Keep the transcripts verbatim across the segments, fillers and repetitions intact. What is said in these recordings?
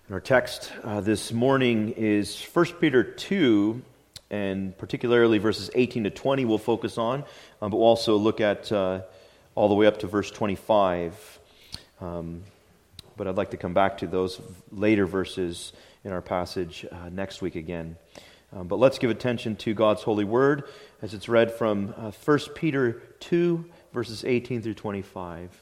And our text uh, this morning is First Peter two, and particularly verses eighteen to twenty we'll focus on, um, but we'll also look at uh, all the way up to verse twenty-five. Um, but I'd like to come back to those later verses in our passage uh, next week again. Um, but let's give attention to God's holy word as it's read from uh, First Peter two, verses eighteen through twenty-five.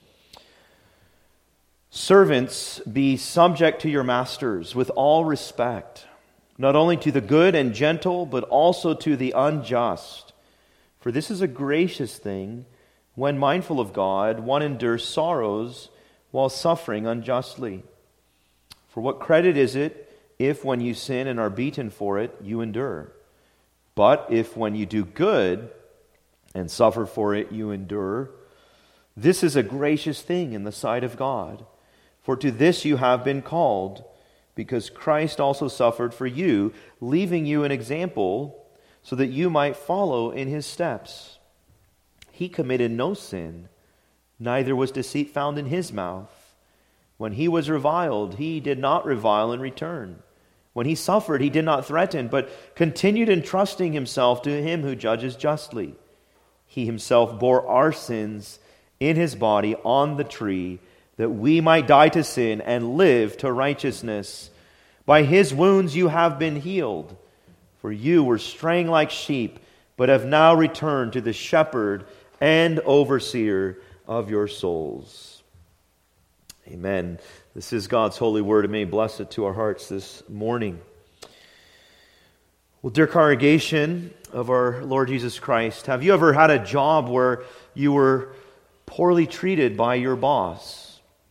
Servants, be subject to your masters with all respect, not only to the good and gentle, but also to the unjust. For this is a gracious thing, when mindful of God, one endures sorrows while suffering unjustly. For what credit is it if when you sin and are beaten for it, you endure? But if when you do good and suffer for it, you endure, this is a gracious thing in the sight of God. For to this you have been called, because Christ also suffered for you, leaving you an example, so that you might follow in his steps. He committed no sin, neither was deceit found in his mouth. When he was reviled, he did not revile in return. When he suffered, he did not threaten, but continued entrusting himself to him who judges justly. He himself bore our sins in his body on the tree, that we might die to sin and live to righteousness. By his wounds you have been healed. For you were straying like sheep, but have now returned to the shepherd and overseer of your souls. Amen. This is God's holy word, and may He bless it to our hearts this morning. Well, dear congregation of our Lord Jesus Christ, have you ever had a job where you were poorly treated by your boss?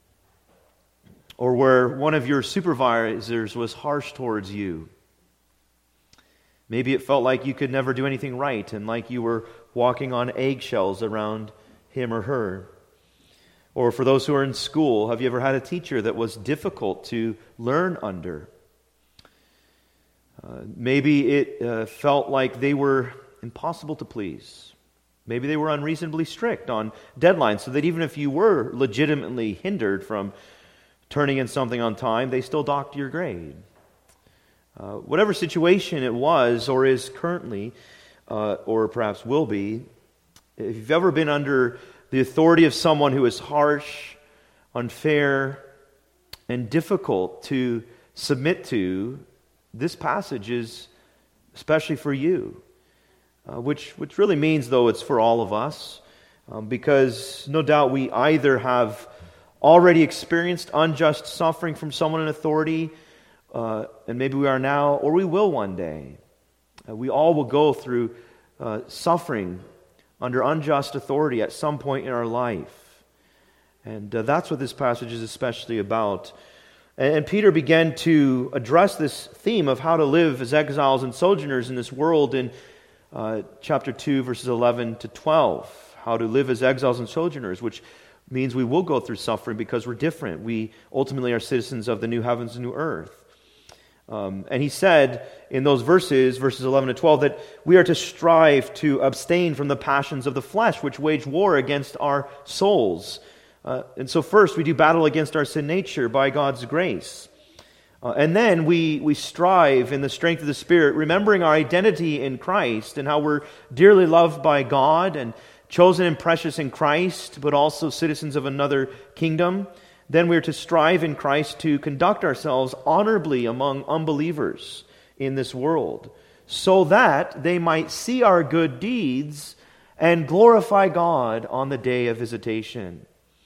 Or where one of your supervisors was harsh towards you? Maybe it felt like you could never do anything right and like you were walking on eggshells around him or her. Or for those who are in school, have you ever had a teacher that was difficult to learn under? Uh, maybe it uh, felt like they were impossible to please. Maybe they were unreasonably strict on deadlines, so that even if you were legitimately hindered from turning in something on time, they still docked your grade. Uh, whatever situation it was or is currently, uh, or perhaps will be, if you've ever been under the authority of someone who is harsh, unfair, and difficult to submit to, this passage is especially for you. Uh, which, which really means, though, it's for all of us, um, because no doubt we either have already experienced unjust suffering from someone in authority, uh, and maybe we are now, or we will one day. Uh, we all will go through uh, suffering under unjust authority at some point in our life. And uh, that's what this passage is especially about. And, and Peter began to address this theme of how to live as exiles and sojourners in this world in uh, chapter two, verses eleven to twelve. How to live as exiles and sojourners, which means we will go through suffering because we're different. We ultimately are citizens of the new heavens and new earth. Um, and he said in those verses, verses eleven to twelve, that we are to strive to abstain from the passions of the flesh, which wage war against our souls. Uh, and so first, we do battle against our sin nature by God's grace. Uh, and then we, we strive in the strength of the Spirit, remembering our identity in Christ and how we're dearly loved by God and chosen and precious in Christ, but also citizens of another kingdom. Then we are to strive in Christ to conduct ourselves honorably among unbelievers in this world, so that they might see our good deeds and glorify God on the day of visitation.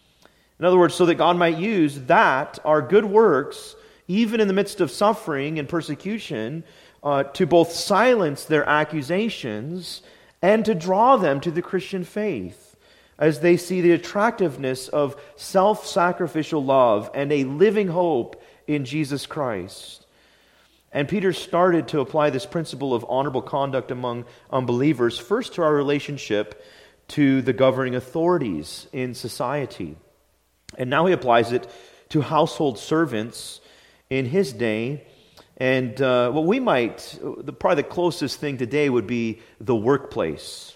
In other words, so that God might use that, our good works, even in the midst of suffering and persecution, uh, to both silence their accusations and to draw them to the Christian faith, as they see the attractiveness of self-sacrificial love and a living hope in Jesus Christ. And Peter started to apply this principle of honorable conduct among unbelievers, first to our relationship to the governing authorities in society. And now he applies it to household servants in his day. And uh, what we might, the, probably the closest thing today would be the workplace.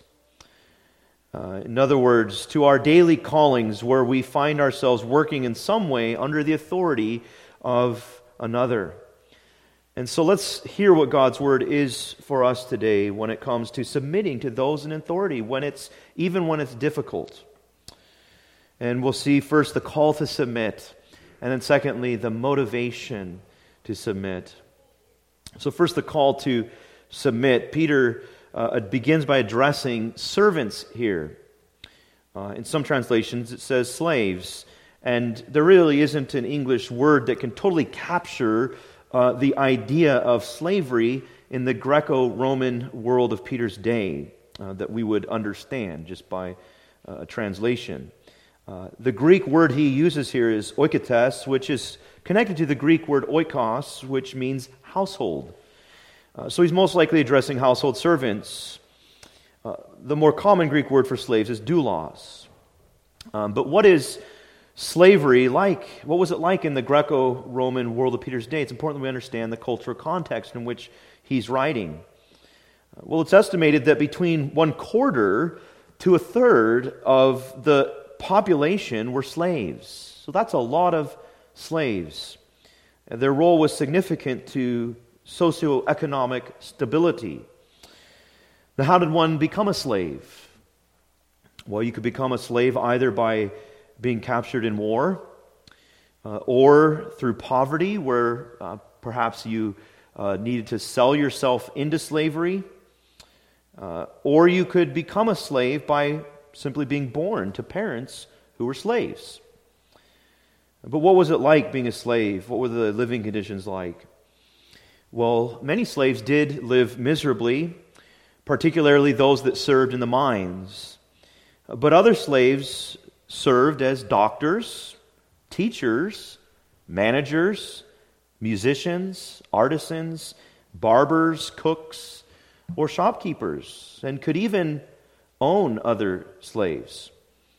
Uh, in other words, to our daily callings where we find ourselves working in some way under the authority of another. And so let's hear what God's word is for us today when it comes to submitting to those in authority, when it's even when it's difficult. And we'll see first the call to submit, and then secondly, the motivation to submit. So first, the call to submit. Peter uh, begins by addressing servants here. Uh, in some translations, it says slaves. And there really isn't an English word that can totally capture uh, the idea of slavery in the Greco-Roman world of Peter's day uh, that we would understand just by uh, a translation. Uh, the Greek word he uses here is oikotes, which is connected to the Greek word oikos, which means household. Uh, so he's most likely addressing household servants. Uh, the more common Greek word for slaves is doulos. Um, but what is slavery like? What was it like in the Greco-Roman world of Peter's day? It's important that we understand the cultural context in which he's writing. Uh, well, it's estimated that between one quarter to a third of the population were slaves. So that's a lot of slaves. And their role was significant to socioeconomic stability. Now, how did one become a slave? Well, you could become a slave either by being captured in war, uh, or through poverty, where uh, perhaps you uh, needed to sell yourself into slavery, uh, or you could become a slave by simply being born to parents who were slaves. But what was it like being a slave? What were the living conditions like? Well, many slaves did live miserably, particularly those that served in the mines. But other slaves served as doctors, teachers, managers, musicians, artisans, barbers, cooks, or shopkeepers, and could even own other slaves.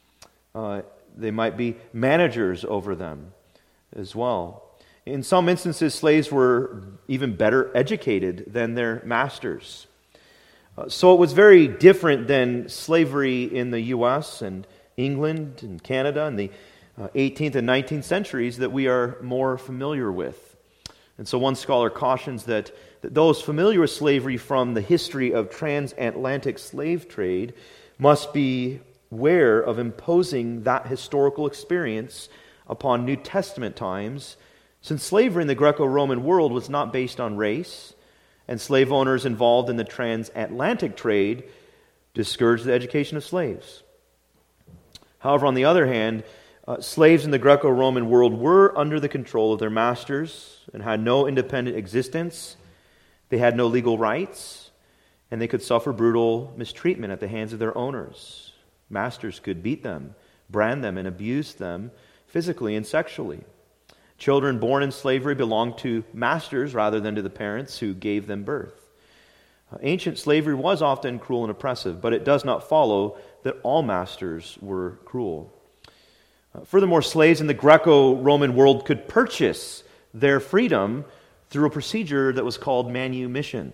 Uh, they might be managers over them as well. In some instances, slaves were even better educated than their masters. Uh, so it was very different than slavery in the U S and England and Canada in the uh, eighteenth and nineteenth centuries that we are more familiar with. And so one scholar cautions that, that those familiar with slavery from the history of transatlantic slave trade must be aware of imposing that historical experience upon New Testament times, since slavery in the Greco-Roman world was not based on race, and slave owners involved in the transatlantic trade discouraged the education of slaves. However, on the other hand, uh, slaves in the Greco-Roman world were under the control of their masters and had no independent existence. They had no legal rights, and they could suffer brutal mistreatment at the hands of their owners. Masters could beat them, brand them, and abuse them physically and sexually. Children born in slavery belonged to masters rather than to the parents who gave them birth. Uh, ancient slavery was often cruel and oppressive, but it does not follow that all masters were cruel. Uh, furthermore, slaves in the Greco-Roman world could purchase their freedom through a procedure that was called manumission.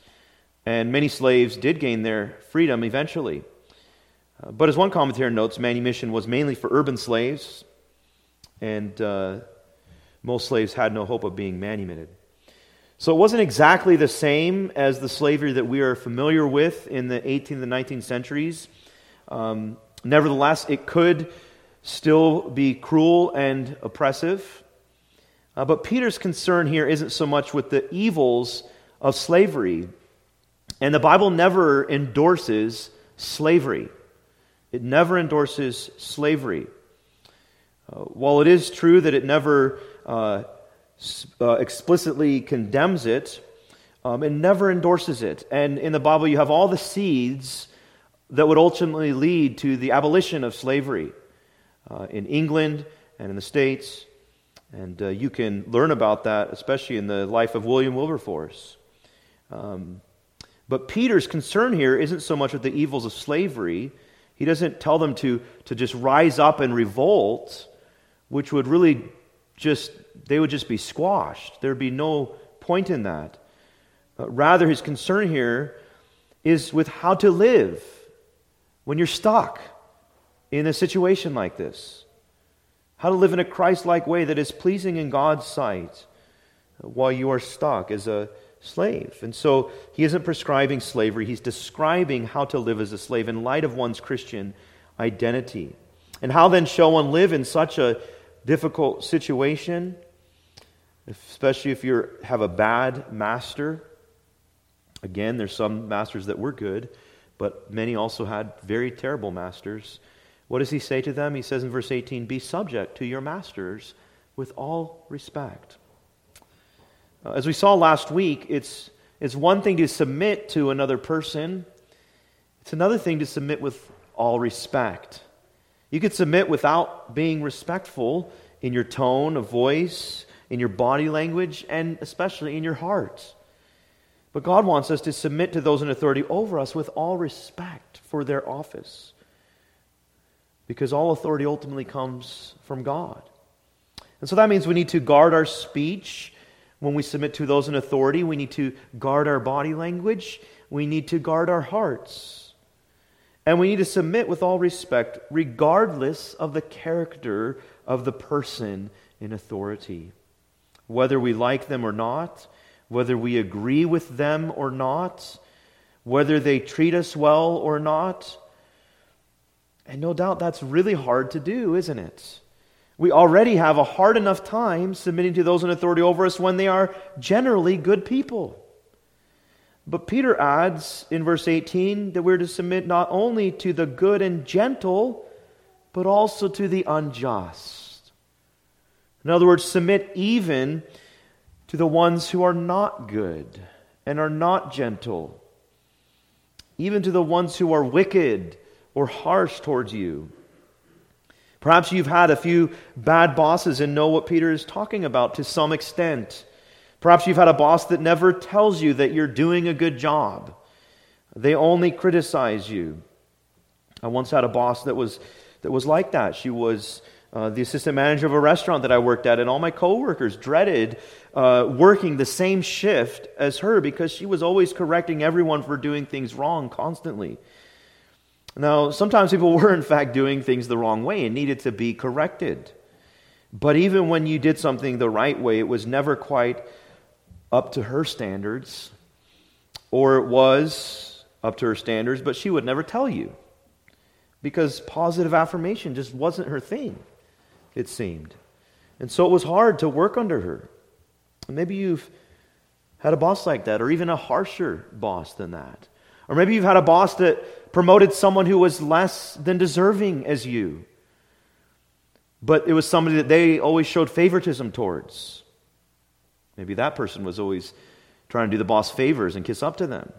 And many slaves did gain their freedom eventually. Uh, but as one commentator notes, manumission was mainly for urban slaves, and uh, most slaves had no hope of being manumitted. So it wasn't exactly the same as the slavery that we are familiar with in the eighteenth and nineteenth centuries. Um, nevertheless, it could still be cruel and oppressive. Uh, but Peter's concern here isn't so much with the evils of slavery. And the Bible never endorses slavery. It never endorses slavery. Uh, while it is true that it never uh, uh, explicitly condemns it, um, it never endorses it. And in the Bible, you have all the seeds that would ultimately lead to the abolition of slavery uh, in England and in the States. And uh, you can learn about that, especially in the life of William Wilberforce. Um, but Peter's concern here isn't so much with the evils of slavery. He doesn't tell them to, to just rise up and revolt, which would really just, they would just be squashed. There'd be no point in that. Uh, rather, his concern here is with how to live when you're stuck in a situation like this. How to live in a Christ-like way that is pleasing in God's sight. while you are stuck as a slave. And so he isn't prescribing slavery, he's describing how to live as a slave in light of one's Christian identity. And how then shall one live in such a difficult situation, especially if you have a bad master? Again, there's some masters that were good, but many also had very terrible masters. What does he say to them? He says in verse eighteen, "Be subject to your masters with all respect." Uh, as we saw last week, it's, it's one thing to submit to another person. It's another thing to submit with all respect. You could submit without being respectful in your tone of voice, in your body language, and especially in your heart. But God wants us to submit to those in authority over us with all respect for their office, because all authority ultimately comes from God. And so that means we need to guard our speech when we submit to those in authority. We need to guard our body language. We need to guard our hearts. And we need to submit with all respect, regardless of the character of the person in authority. Whether we like them or not, whether we agree with them or not, whether they treat us well or not. And no doubt that's really hard to do, isn't it? We already have a hard enough time submitting to those in authority over us when they are generally good people. But Peter adds in verse eighteen that we're to submit not only to the good and gentle, but also to the unjust. In other words, submit even to the ones who are not good and are not gentle, even to the ones who are wicked or harsh towards you. Perhaps you've had a few bad bosses and know what Peter is talking about to some extent. Perhaps you've had a boss that never tells you that you're doing a good job. They only criticize you. I once had a boss that was that was like that. She was uh, the assistant manager of a restaurant that I worked at, and all my coworkers dreaded uh, working the same shift as her because she was always correcting everyone for doing things wrong constantly. Now, sometimes people were in fact doing things the wrong way and needed to be corrected. But even when you did something the right way, it was never quite up to her standards, or it was up to her standards, but she would never tell you because positive affirmation just wasn't her thing, it seemed. And so it was hard to work under her. And maybe you've had a boss like that, or even a harsher boss than that. Or maybe you've had a boss that promoted someone who was less than deserving as you, but it was somebody that they always showed favoritism towards. Maybe that person was always trying to do the boss favors and kiss up to them.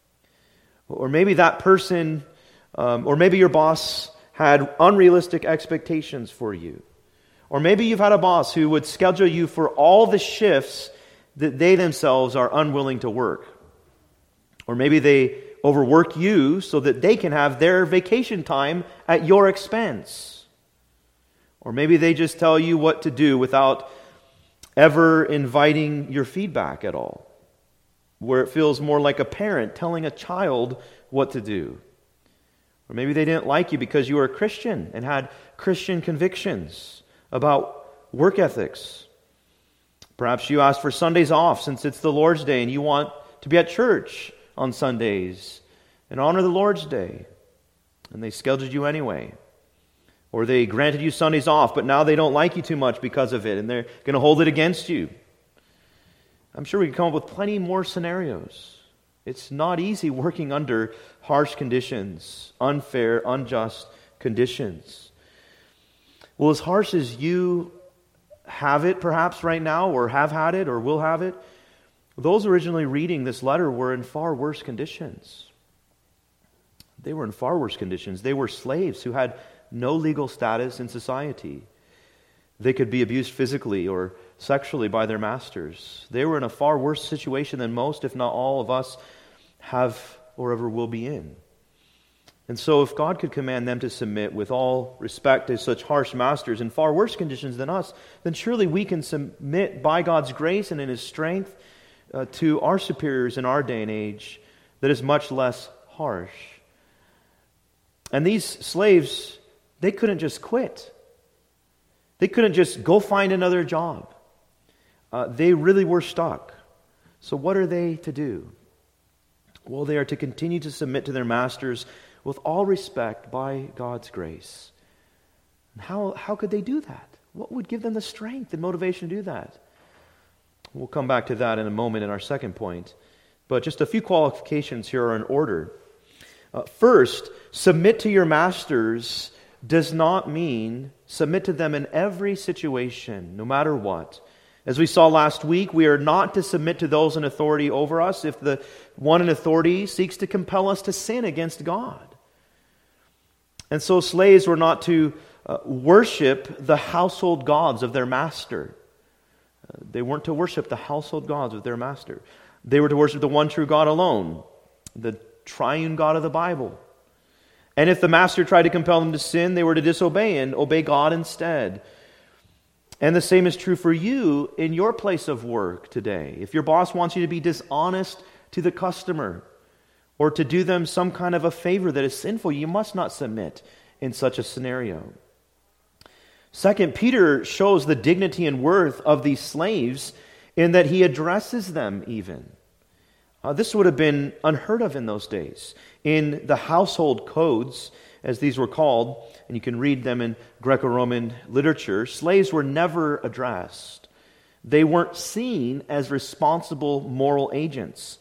Or maybe that person, um, or maybe your boss had unrealistic expectations for you. Or maybe you've had a boss who would schedule you for all the shifts that they themselves are unwilling to work. Or maybe they overwork you so that they can have their vacation time at your expense. Or maybe they just tell you what to do without ever inviting your feedback at all, where it feels more like a parent telling a child what to do. Or maybe they didn't like you because you were a Christian and had Christian convictions about work ethics. Perhaps you asked for Sundays off since it's the Lord's Day and you want to be at church on Sundays and honor the Lord's Day, and they scheduled you anyway. Or they granted you Sundays off, but now they don't like you too much because of it, and they're going to hold it against you. I'm sure we can come up with plenty more scenarios. It's not easy working under harsh conditions, unfair, unjust conditions. Well, as harsh as you have it perhaps right now, or have had it, or will have it, those originally reading this letter were in far worse conditions. They were in far worse conditions. They were slaves who had no legal status in society. They could be abused physically or sexually by their masters. They were in a far worse situation than most, if not all of us, have or ever will be in. And so if God could command them to submit with all respect to such harsh masters in far worse conditions than us, then surely we can submit by God's grace and in His strength uh, to our superiors in our day and age that is much less harsh. And these slaves, they couldn't just quit. They couldn't just go find another job. uh, they really were stuck. So what are they to do? Well, they are to continue to submit to their masters with all respect by God's grace. And how, how could they do that? What would give them the strength and motivation to do that? We'll come back to that in a moment in our second point. But just a few qualifications here are in order. Uh, first, submit to your masters does not mean submit to them in every situation, no matter what. As we saw last week, we are not to submit to those in authority over us if the one in authority seeks to compel us to sin against God. And so slaves were not to uh, worship the household gods of their master. Uh, they weren't to worship the household gods of their master. They were to worship the one true God alone, the triune God of the Bible. And if the master tried to compel them to sin, they were to disobey and obey God instead. And the same is true for you in your place of work today. If your boss wants you to be dishonest to the customer or to do them some kind of a favor that is sinful, you must not submit in such a scenario. Second, Peter shows the dignity and worth of these slaves in that he addresses them even. Uh, this would have been unheard of in those days. In the household codes, as these were called, and you can read them in Greco-Roman literature, slaves were never addressed. They weren't seen as responsible moral agents.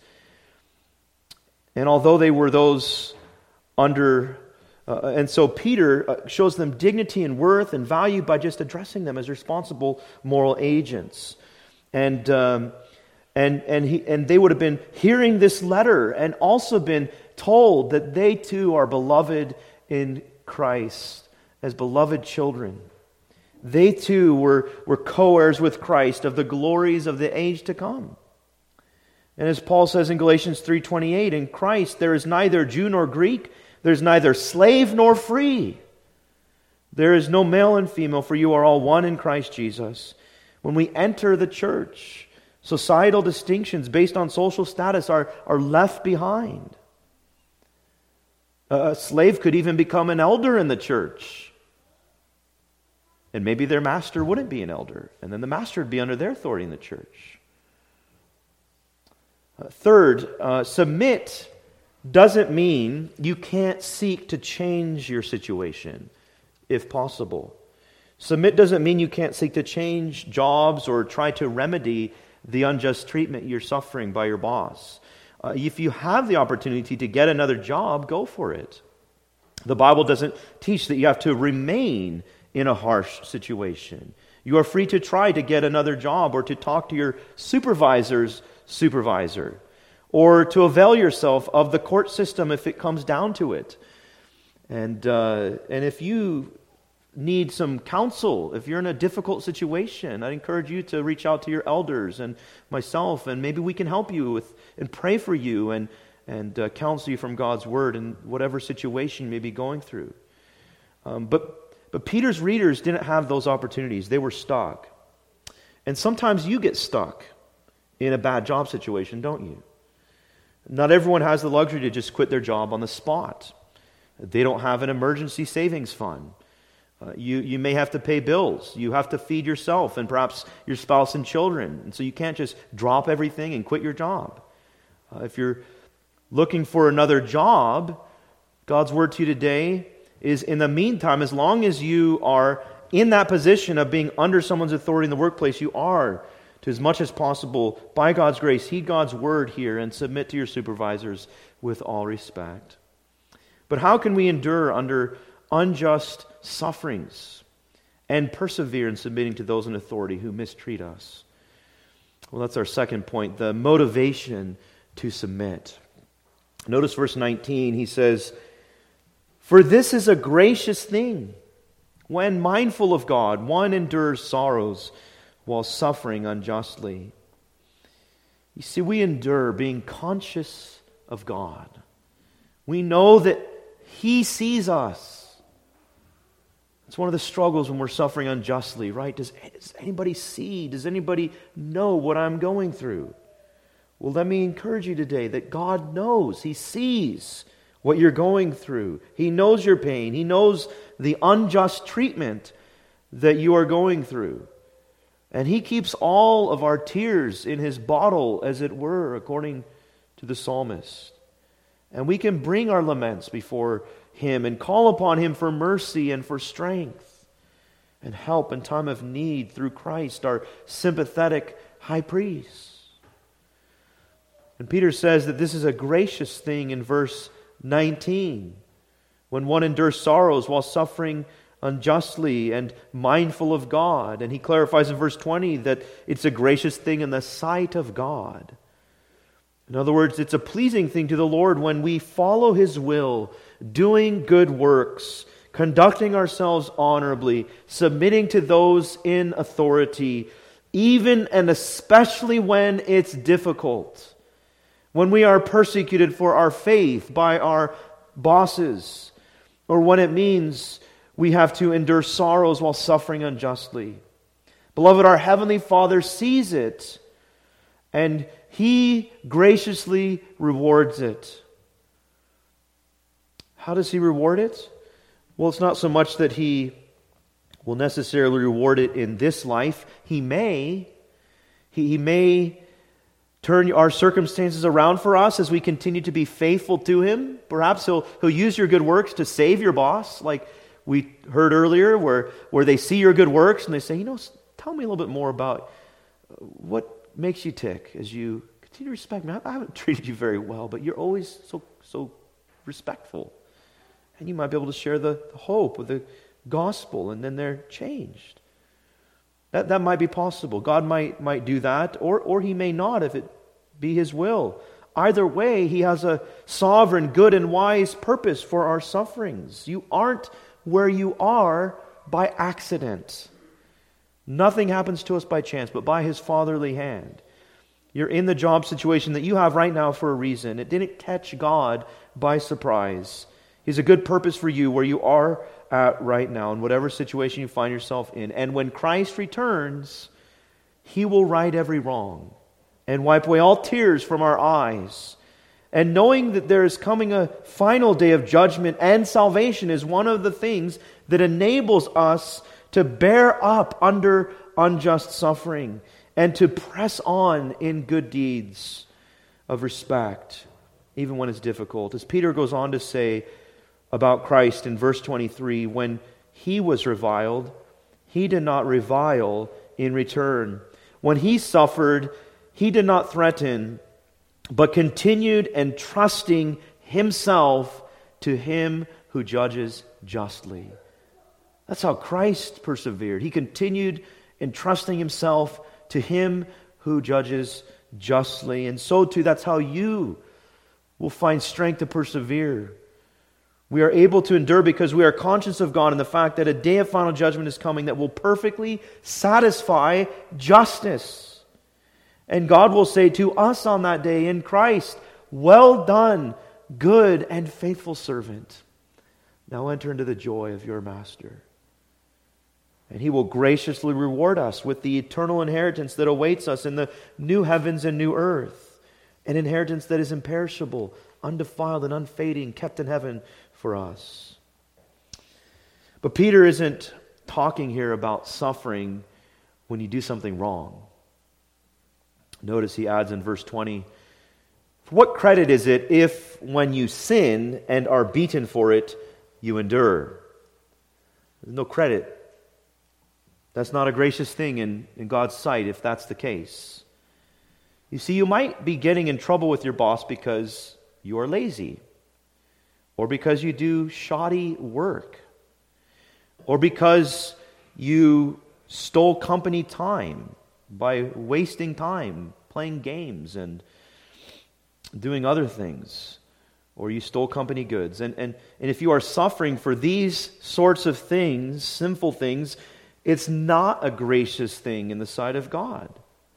And although they were those under, uh, and so Peter uh, shows them dignity and worth and value by just addressing them as responsible moral agents. And um, and and he and they would have been hearing this letter and also been told that they too are beloved in Christ as beloved children. They too were, were co-heirs with Christ of the glories of the age to come. And as Paul says in Galatians three twenty-eight, in Christ there is neither Jew nor Greek, there's neither slave nor free. There is no male and female, for you are all one in Christ Jesus. When we enter the church, societal distinctions based on social status are, are left behind. A slave could even become an elder in the church. And maybe their master wouldn't be an elder. And then the master would be under their authority in the church. Uh, third, uh, submit doesn't mean you can't seek to change your situation, if possible. Submit doesn't mean you can't seek to change jobs or try to remedy the unjust treatment you're suffering by your boss. Uh, if you have the opportunity to get another job, go for it. The Bible doesn't teach that you have to remain in a harsh situation. You are free to try to get another job or to talk to your supervisor's supervisor or to avail yourself of the court system if it comes down to it. And uh, and if you need some counsel, if you're in a difficult situation, I encourage you to reach out to your elders and myself, and maybe we can help you with and pray for you and and uh, counsel you from God's Word in whatever situation you may be going through. Um, but but Peter's readers didn't have those opportunities. They were stuck. And sometimes you get stuck in a bad job situation, don't you? Not everyone has the luxury to just quit their job on the spot. They don't have an emergency savings fund. Uh, you, you may have to pay bills. You have to feed yourself and perhaps your spouse and children. And so you can't just drop everything and quit your job. Uh, if you're looking for another job, God's word to you today is, in the meantime, as long as you are in that position of being under someone's authority in the workplace, you are, to as much as possible, by God's grace, heed God's word here and submit to your supervisors with all respect. But how can we endure under unjust sufferings and persevere in submitting to those in authority who mistreat us? Well, that's our second point, the motivation to submit. Notice verse nineteen, he says, "For this is a gracious thing. When mindful of God, one endures sorrows while suffering unjustly." You see, we endure being conscious of God. We know that He sees us. It's one of the struggles when we're suffering unjustly, right? Does, does anybody see? Does anybody know what I'm going through? Well, let me encourage you today that God knows. He sees what you're going through. He knows your pain. He knows the unjust treatment that you are going through. And He keeps all of our tears in His bottle, as it were, according to the psalmist. And we can bring our laments before Him and call upon Him for mercy and for strength and help in time of need through Christ, our sympathetic high priest. And Peter says that this is a gracious thing in verse nineteen. When one endures sorrows while suffering unjustly and mindful of God. And he clarifies in verse twenty that it's a gracious thing in the sight of God. In other words, it's a pleasing thing to the Lord when we follow His will, doing good works, conducting ourselves honorably, submitting to those in authority, even and especially when it's difficult. When we are persecuted for our faith by our bosses, or when it means we have to endure sorrows while suffering unjustly. Beloved, our Heavenly Father sees it, and He graciously rewards it. How does He reward it? Well, it's not so much that He will necessarily reward it in this life. He may. He, he may turn our circumstances around for us as we continue to be faithful to Him. Perhaps He'll, he'll use your good works to save your boss, like we heard earlier, where, where they see your good works and they say, you know, tell me a little bit more about what makes you tick as you continue to respect me. I haven't treated you very well, but you're always so so respectful. And you might be able to share the, the hope of the gospel, and then they're changed. That that might be possible. God might might do that, or or He may not if it be His will. Either way, He has a sovereign, good, and wise purpose for our sufferings. You aren't where you are by accident. Nothing happens to us by chance, but by His fatherly hand. You're in the job situation that you have right now for a reason. It didn't catch God by surprise. He has a good purpose for you where you are at right now, in whatever situation you find yourself in. And when Christ returns, He will right every wrong and wipe away all tears from our eyes. And knowing that there is coming a final day of judgment and salvation is one of the things that enables us to bear up under unjust suffering and to press on in good deeds of respect, even when it's difficult. As Peter goes on to say about Christ in verse twenty-three, when He was reviled, He did not revile in return. When He suffered, He did not threaten, but continued entrusting Himself to Him who judges justly. That's how Christ persevered. He continued entrusting Himself to Him who judges justly. And so too, that's how you will find strength to persevere. We are able to endure because we are conscious of God and the fact that a day of final judgment is coming that will perfectly satisfy justice. And God will say to us on that day in Christ, "Well done, good and faithful servant. Now enter into the joy of your master." And He will graciously reward us with the eternal inheritance that awaits us in the new heavens and new earth. An inheritance that is imperishable, undefiled, and unfading, kept in heaven for us. But Peter isn't talking here about suffering when you do something wrong. Notice he adds in verse twenty, "For what credit is it if, when you sin and are beaten for it, you endure?" There's no credit. That's not a gracious thing in, in God's sight if that's the case. You see, you might be getting in trouble with your boss because you are lazy, or because you do shoddy work, or because you stole company time by wasting time playing games and doing other things, or you stole company goods. And, and, and if you are suffering for these sorts of things, sinful things, it's not a gracious thing in the sight of God.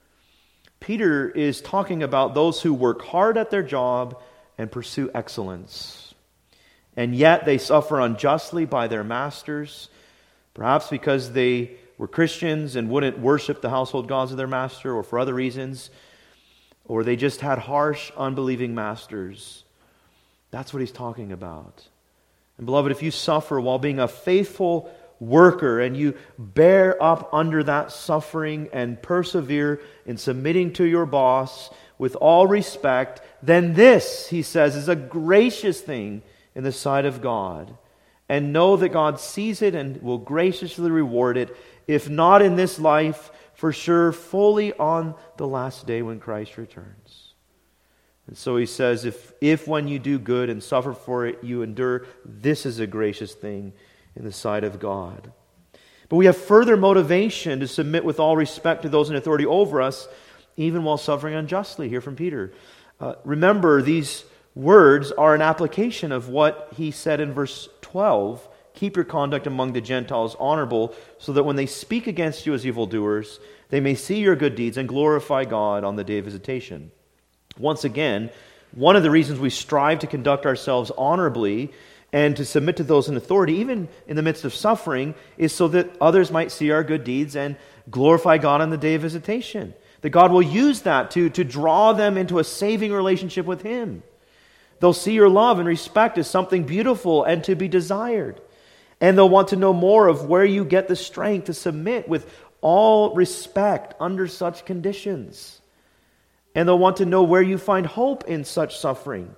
Peter is talking about those who work hard at their job and pursue excellence, and yet they suffer unjustly by their masters, perhaps because they were Christians and wouldn't worship the household gods of their master, or for other reasons, or they just had harsh, unbelieving masters. That's what he's talking about. And beloved, if you suffer while being a faithful worker and you bear up under that suffering and persevere in submitting to your boss with all respect, then this, he says, is a gracious thing in the sight of God. And know that God sees it and will graciously reward it, if not in this life, for sure, fully on the last day when Christ returns. And so he says, if, if when you do good and suffer for it, you endure, this is a gracious thing in the sight of God. But we have further motivation to submit with all respect to those in authority over us, even while suffering unjustly. Here from Peter. Uh, remember, these words are an application of what he said in verse twelve. Keep your conduct among the Gentiles honorable, so that when they speak against you as evildoers, they may see your good deeds and glorify God on the day of visitation. Once again, one of the reasons we strive to conduct ourselves honorably and to submit to those in authority, even in the midst of suffering, is so that others might see our good deeds and glorify God on the day of visitation. That God will use that to, to draw them into a saving relationship with Him. They'll see your love and respect as something beautiful and to be desired. And they'll want to know more of where you get the strength to submit with all respect under such conditions. And they'll want to know where you find hope in such suffering.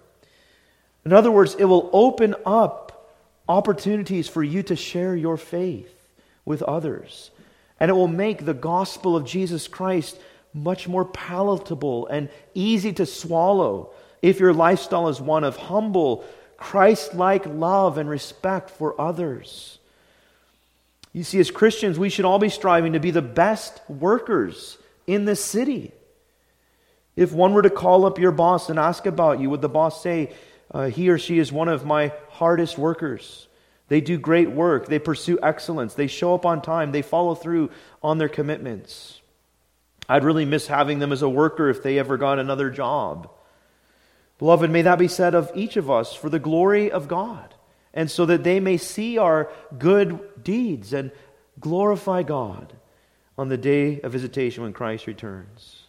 In other words, it will open up opportunities for you to share your faith with others. And it will make the gospel of Jesus Christ much more palatable and easy to swallow if your lifestyle is one of humble, Christ-like love and respect for others. You see, as Christians, we should all be striving to be the best workers in this city. If one were to call up your boss and ask about you, would the boss say, uh, he or she is one of my hardest workers? They do great work. They pursue excellence. They show up on time. They follow through on their commitments. I'd really miss having them as a worker if they ever got another job. Beloved, may that be said of each of us for the glory of God, and so that they may see our good deeds and glorify God on the day of visitation when Christ returns.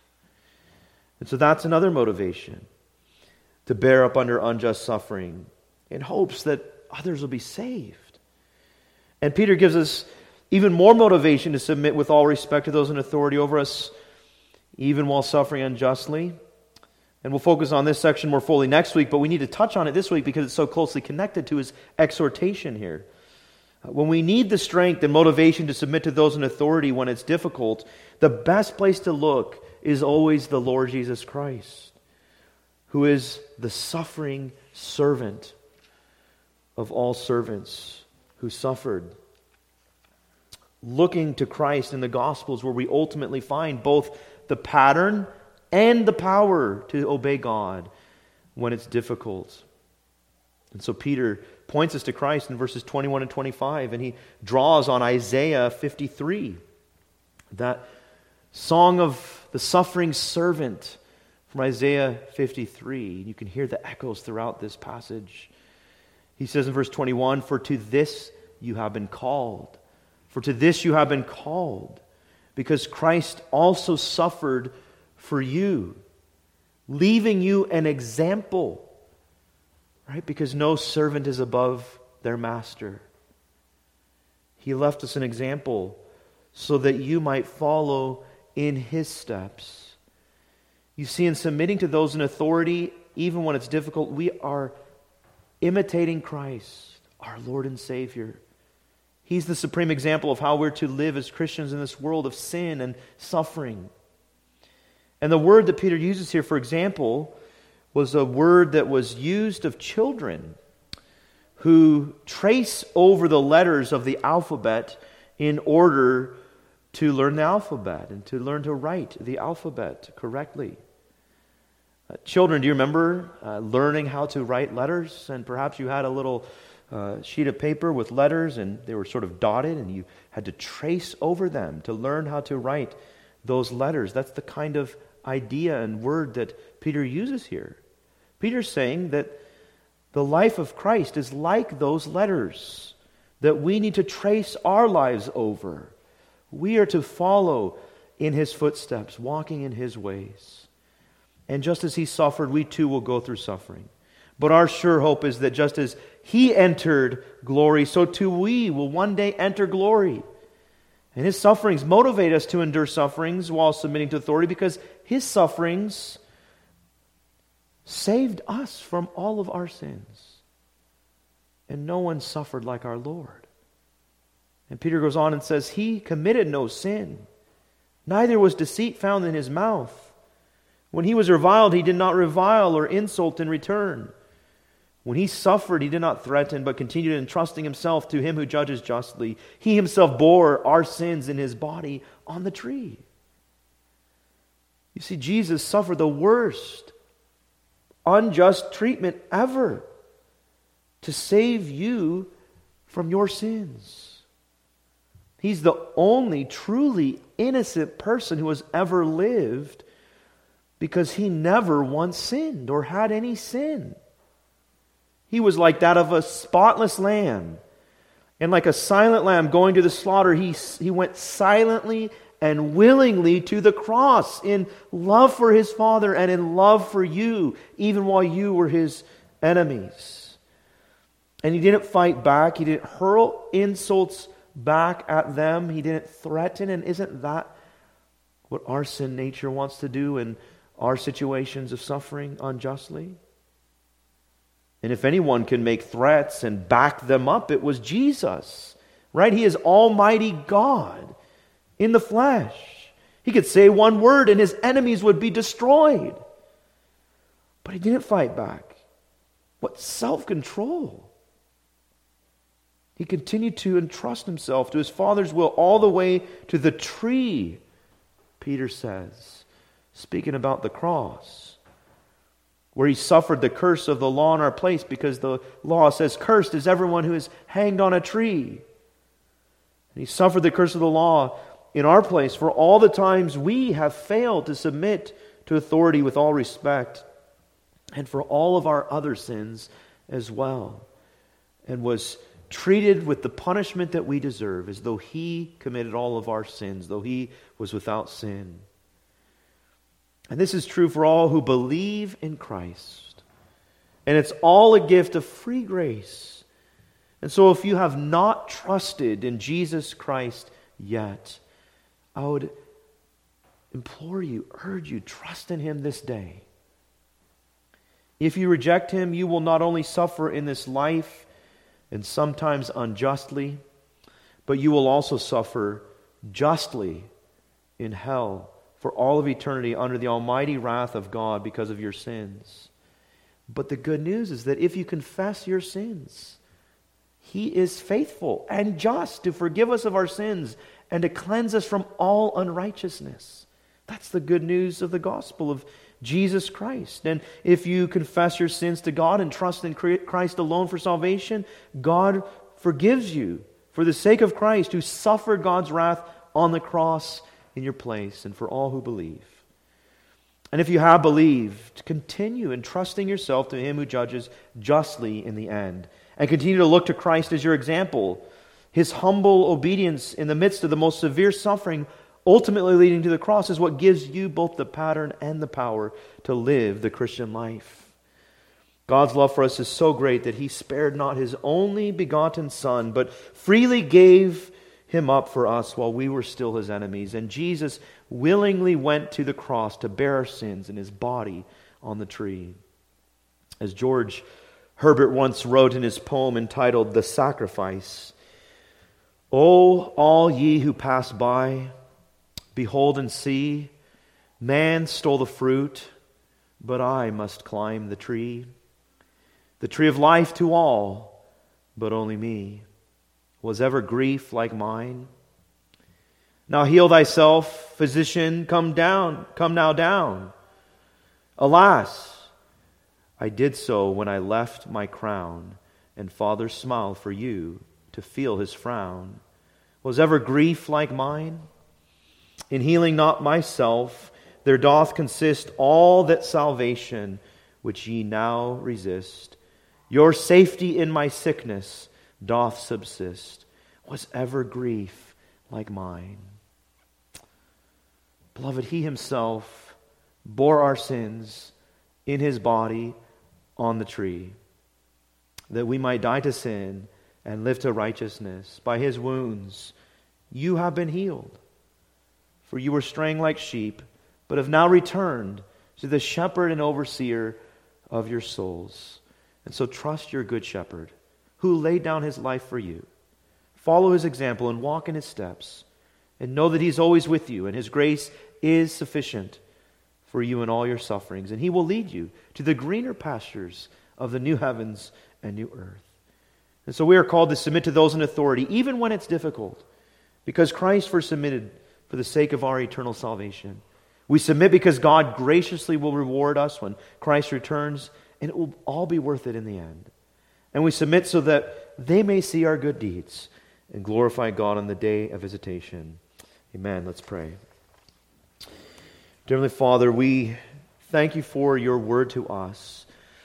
And so that's another motivation, to bear up under unjust suffering in hopes that others will be saved. And Peter gives us even more motivation to submit with all respect to those in authority over us, even while suffering unjustly. And we'll focus on this section more fully next week, but we need to touch on it this week because it's so closely connected to his exhortation here. When we need the strength and motivation to submit to those in authority when it's difficult, the best place to look is always the Lord Jesus Christ, who is the suffering servant of all servants who suffered. Looking to Christ in the Gospels where we ultimately find both the pattern and the power to obey God when it's difficult. And so Peter points us to Christ in verses twenty-one and twenty-five, and he draws on Isaiah fifty-three, that song of the suffering servant from Isaiah fifty-three. You can hear the echoes throughout this passage. He says in verse twenty-one, "For to this you have been called, for to this you have been called, because Christ also suffered for you, leaving you an example," right? Because no servant is above their master. He left us an example so that you might follow in His steps. You see, in submitting to those in authority, even when it's difficult, we are imitating Christ, our Lord and Savior. He's the supreme example of how we're to live as Christians in this world of sin and suffering. And the word that Peter uses here, for example, was a word that was used of children who trace over the letters of the alphabet in order to learn the alphabet and to learn to write the alphabet correctly. Uh, children, do you remember uh, learning how to write letters? And perhaps you had a little uh, sheet of paper with letters and they were sort of dotted and you had to trace over them to learn how to write those letters. That's the kind of idea and word that Peter uses here. Peter's saying that the life of Christ is like those letters that we need to trace our lives over. We are to follow in His footsteps, walking in His ways. And just as He suffered, we too will go through suffering. But our sure hope is that just as He entered glory, so too we will one day enter glory. And His sufferings motivate us to endure sufferings while submitting to authority, because His sufferings saved us from all of our sins. And no one suffered like our Lord. And Peter goes on and says, He committed no sin. Neither was deceit found in His mouth. When He was reviled, He did not revile or insult in return. When He suffered, He did not threaten, but continued entrusting Himself to Him who judges justly. He Himself bore our sins in His body on the tree. You see, Jesus suffered the worst unjust treatment ever to save you from your sins. He's the only truly innocent person who has ever lived, because He never once sinned or had any sin. He was like that of a spotless lamb. And like a silent lamb going to the slaughter, he, he went silently and willingly to the cross in love for His Father and in love for you, even while you were His enemies. And He didn't fight back. He didn't hurl insults back at them. He didn't threaten. And isn't that what our sin nature wants to do in our situations of suffering unjustly? And if anyone can make threats and back them up, it was Jesus, right? He is Almighty God in the flesh. He could say one word and His enemies would be destroyed. But He didn't fight back. What self-control! He continued to entrust Himself to His Father's will all the way to the tree, Peter says, speaking about the cross, where He suffered the curse of the law in our place, because the law says, "Cursed is everyone who is hanged on a tree." And He suffered the curse of the law in our place for all the times we have failed to submit to authority with all respect, and for all of our other sins as well, and was treated with the punishment that we deserve, as though He committed all of our sins, though He was without sin. And this is true for all who believe in Christ. And it's all a gift of free grace. And so if you have not trusted in Jesus Christ yet, I would implore you, urge you, trust in Him this day. If you reject Him, you will not only suffer in this life, and sometimes unjustly, but you will also suffer justly in hell for all of eternity under the almighty wrath of God because of your sins. But the good news is that if you confess your sins, He is faithful and just to forgive us of our sins and to cleanse us from all unrighteousness. That's the good news of the gospel of Jesus Christ. And if you confess your sins to God and trust in Christ alone for salvation, God forgives you for the sake of Christ, who suffered God's wrath on the cross in your place, and for all who believe. And if you have believed, continue entrusting yourself to Him who judges justly in the end. And continue to look to Christ as your example. His humble obedience in the midst of the most severe suffering, ultimately leading to the cross, is what gives you both the pattern and the power to live the Christian life. God's love for us is so great that He spared not His only begotten Son, but freely gave Him up for us while we were still His enemies. And Jesus willingly went to the cross to bear our sins in His body on the tree. As George Herbert once wrote in his poem entitled "The Sacrifice," "O all ye who pass by, behold and see, man stole the fruit, but I must climb the tree. The tree of life to all, but only me. Was ever grief like mine? Now heal thyself, physician, come down, come now down. Alas, I did so when I left my crown, and Father's smile for you to feel His frown. Was ever grief like mine? In healing not myself, there doth consist all that salvation which ye now resist. Your safety in my sickness doth subsist. Was ever grief like mine? Beloved, He Himself bore our sins in His body on the tree. that we might die to sin and live to righteousness. By his wounds you have been healed. For you were straying like sheep, but have now returned to the shepherd and overseer of your souls. And so trust your good shepherd, who laid down his life for you. Follow his example and walk in his steps, and know that he's always with you, and his grace is sufficient for you in all your sufferings. And he will lead you to the greener pastures of the new heavens and new earth. And so we are called to submit to those in authority, even when it's difficult, because Christ first submitted for the sake of our eternal salvation. We submit because God graciously will reward us when Christ returns, and it will all be worth it in the end. And we submit so that they may see our good deeds and glorify God on the day of visitation. Amen. Let's pray. Dear Heavenly Father, we thank you for your word to us.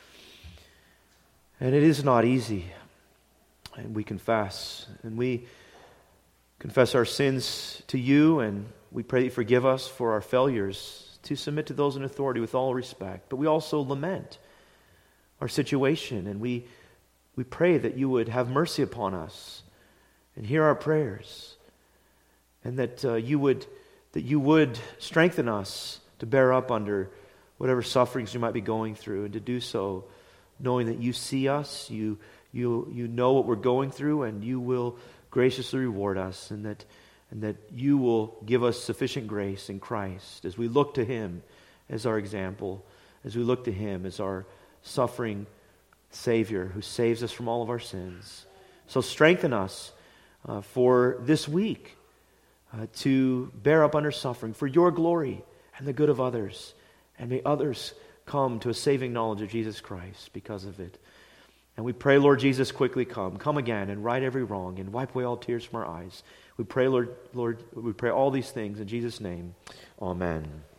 And it is not easy. And we confess. And we confess our sins to you, and we pray that you forgive us for our failures to submit to those in authority with all respect. But we also lament our situation, and we we pray that you would have mercy upon us and hear our prayers, and that uh, you would that you would strengthen us to bear up under whatever sufferings you might be going through, and to do so knowing that you see us, you you you know what we're going through, and you will graciously reward us, and that and that you will give us sufficient grace in Christ as we look to him as our example, as we look to him as our suffering Savior who saves us from all of our sins. So strengthen us uh, for this week uh, to bear up under suffering for your glory and the good of others. And may others come to a saving knowledge of Jesus Christ because of it. And we pray, Lord Jesus, quickly come. Come again and right every wrong and wipe away all tears from our eyes. We pray, Lord, Lord, we pray all these things in Jesus' name. Amen.